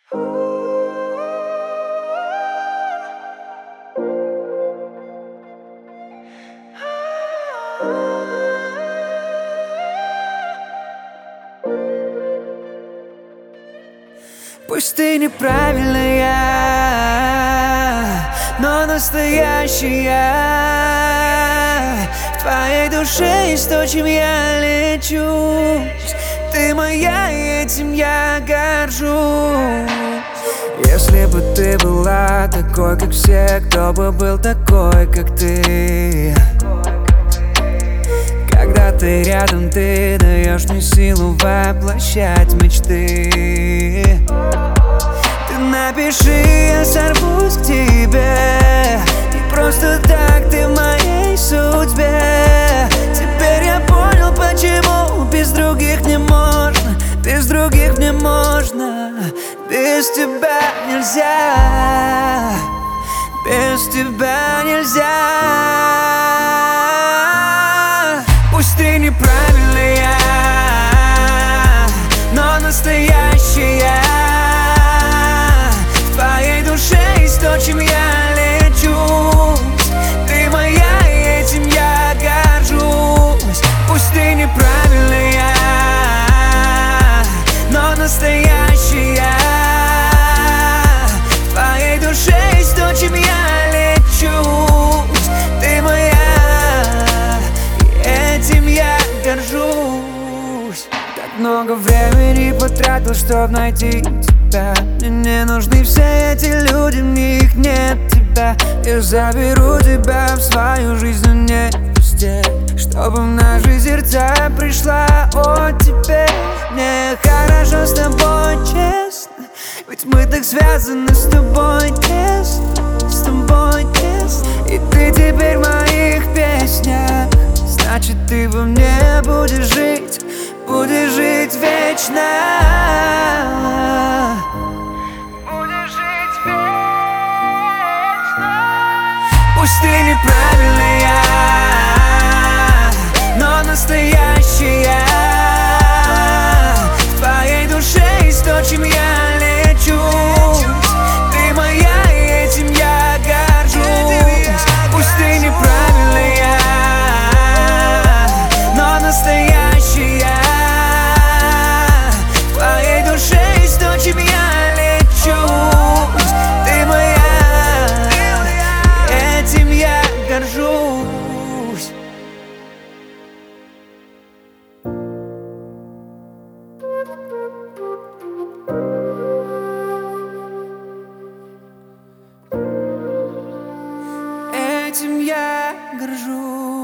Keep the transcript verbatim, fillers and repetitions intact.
Пусть ты неправильная, но настоящая. В твоей душе есть то, чем я лечусь. Ты моя, и этим я горжусь. Если бы ты была такой, как все, кто бы был такой, как ты? Когда ты рядом, ты даешь мне силу воплощать мечты. Ты напиши, я сорвусь к тебе. Не просто так ты в моей судьбе. Теперь я понял, почему без других не можно. Без других не можно. Без тебя нельзя. Без тебя нельзя. Пусть ты неправильная, но настоящая. В твоей душе есть то, чем я лечусь. Ты моя, и этим я горжусь. Пусть ты неправильная, но настоящая. В твоей душе есть то, чем я лечусь. Ты моя, и этим я горжусь. Так много времени потратил, чтоб найти тебя. Мне не нужны все эти люди, мне их нет тебя. Я заберу тебя в свою жизнь, но не везде. Чтобы в наши сердца пришла оттепель. Мне хорошо с тобой, честно. Ведь мы так связаны с тобой тесно. С тобой тесно. И ты теперь в моих песнях. Значит, ты во мне будешь жить. Будешь жить вечно. Будешь жить вечно. Пусть ты неправильная, но настоящая. В твоей душе есть то, чем я лечусь. Ты моя, и этим я горжусь. Пусть ты неправильная, но настоящая. В твоей душе есть то, чем я лечусь. Ты моя, и этим я горжусь. Этим я горжусь.